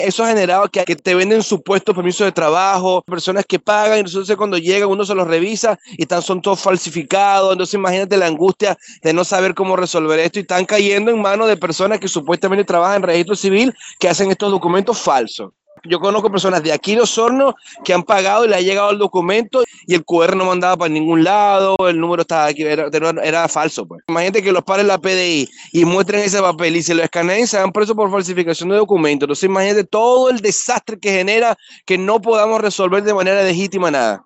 Eso ha generado que te venden supuestos permisos de trabajo, personas que pagan y entonces cuando llegan uno se los revisa y son todos falsificados. Entonces imagínate la angustia de no saber cómo resolver esto y están cayendo en manos de personas que supuestamente trabajan en registro civil que hacen estos documentos falsos. Yo conozco personas de aquí de Osorno que han pagado y le ha llegado el documento y el QR no mandaba para ningún lado, el número estaba aquí, era falso. Pues. Imagínate que los paren la PDI y muestren ese papel y se lo escaneen y se dan presos por falsificación de documentos. Entonces imagínate todo el desastre que genera que no podamos resolver de manera legítima nada.